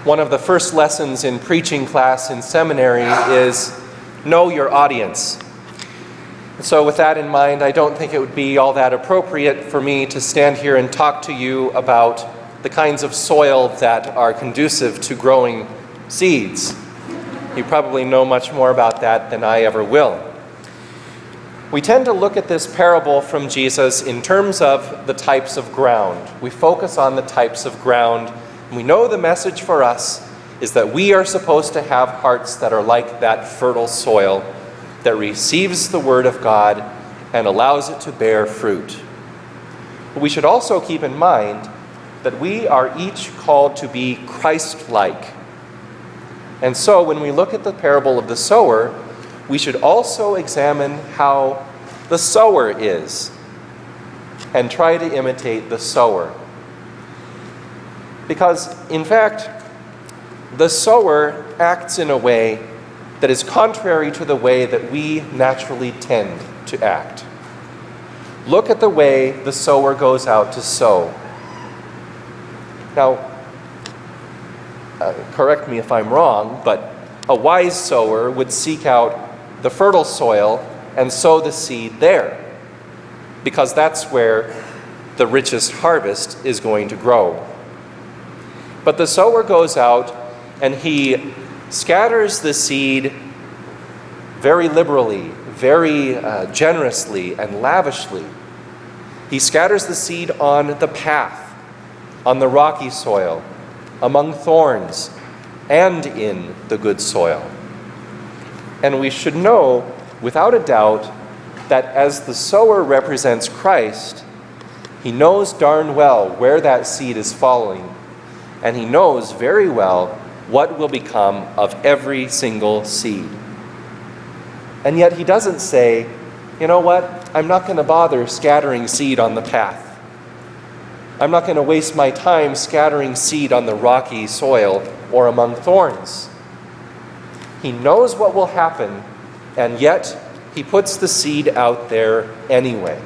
One of the first lessons in preaching class in seminary is know your audience. So with that in mind, I don't think it would be all that appropriate for me to stand here and talk to you about the kinds of soil that are conducive to growing seeds. You probably know much more about that than I ever will. We tend to look at this parable from Jesus in terms of the types of ground. We focus on the types of ground. We know the message for us is that we are supposed to have hearts that are like that fertile soil that receives the Word of God and allows it to bear fruit. But we should also keep in mind that we are each called to be Christ-like. And so when we look at the parable of the sower, we should also examine how the sower is and try to imitate the sower. Because, in fact, the sower acts in a way that is contrary to the way that we naturally tend to act. Look at the way the sower goes out to sow. Now, correct me if I'm wrong, but a wise sower would seek out the fertile soil and sow the seed there, because that's where the richest harvest is going to grow. But the sower goes out and he scatters the seed very liberally, very generously and lavishly. He scatters the seed on the path, on the rocky soil, among thorns, and in the good soil. And we should know, without a doubt, that as the sower represents Christ, he knows darn well where that seed is falling, and he knows very well what will become of every single seed. And yet he doesn't say, you know what, I'm not going to bother scattering seed on the path. I'm not going to waste my time scattering seed on the rocky soil or among thorns. He knows what will happen, and yet he puts the seed out there anyway.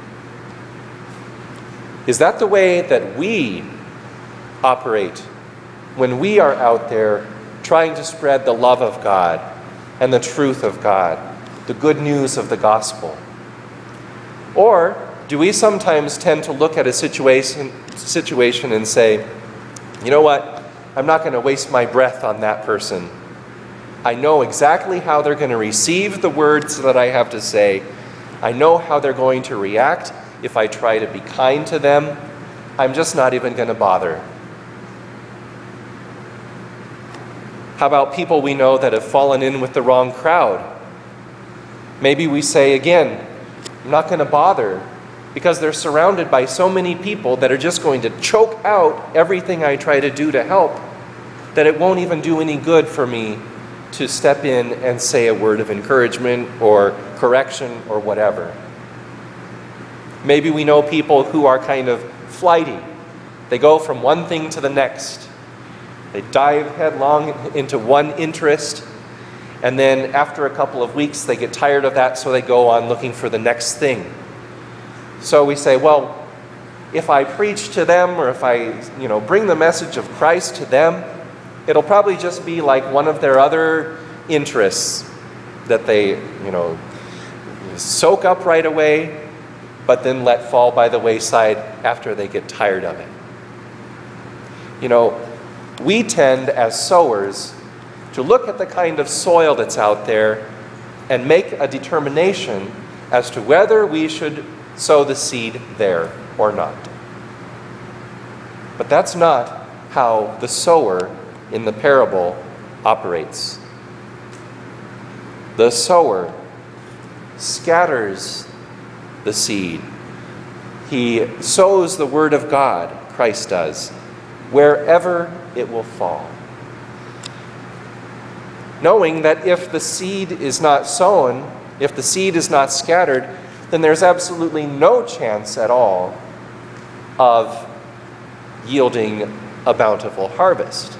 Is that the way that we operate when we are out there trying to spread the love of God and the truth of God, the good news of the gospel? Or do we sometimes tend to look at a situation and say, you know what, I'm not going to waste my breath on that person. I know exactly how they're going to receive the words that I have to say. I know how they're going to react if I try to be kind to them. I'm just not even going to bother. How about people we know that have fallen in with the wrong crowd? Maybe we say again, I'm not going to bother because they're surrounded by so many people that are just going to choke out everything I try to do to help, that it won't even do any good for me to step in and say a word of encouragement or correction or whatever. Maybe we know people who are kind of flighty. They go from one thing to the next. They dive headlong into one interest, and then after a couple of weeks they get tired of that, so they go on looking for the next thing. So we say, well, if I preach to them or if I, bring the message of Christ to them, it'll probably just be like one of their other interests that they, soak up right away, but then let fall by the wayside after they get tired of it. We tend, as sowers, to look at the kind of soil that's out there and make a determination as to whether we should sow the seed there or not. But that's not how the sower in the parable operates. The sower scatters the seed. He sows the word of God, Christ does, wherever it will fall. Knowing that if the seed is not sown, if the seed is not scattered, then there's absolutely no chance at all of yielding a bountiful harvest.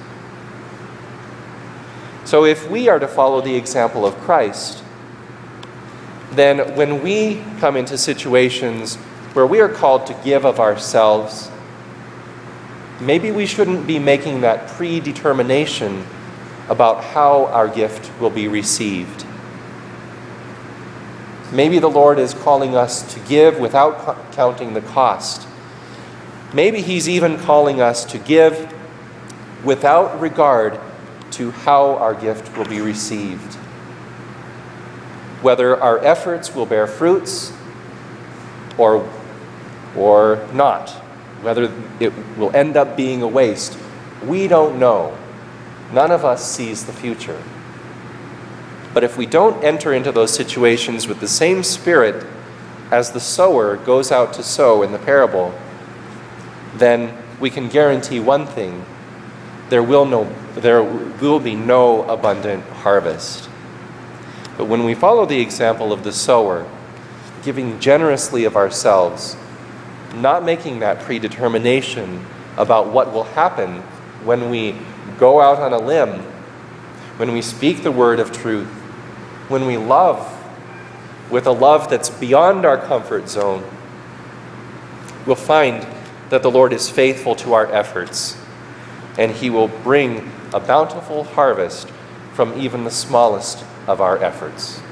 So if we are to follow the example of Christ, then when we come into situations where we are called to give of ourselves, maybe we shouldn't be making that predetermination about how our gift will be received. Maybe the Lord is calling us to give without counting the cost. Maybe He's even calling us to give without regard to how our gift will be received. Whether our efforts will bear fruits or not, whether it will end up being a waste, we don't know. None of us sees the future. But if we don't enter into those situations with the same spirit as the sower goes out to sow in the parable, then we can guarantee one thing: there will be no abundant harvest. But when we follow the example of the sower, giving generously of ourselves, not making that predetermination about what will happen when we go out on a limb, when we speak the word of truth, when we love with a love that's beyond our comfort zone, we'll find that the Lord is faithful to our efforts, and He will bring a bountiful harvest from even the smallest of our efforts.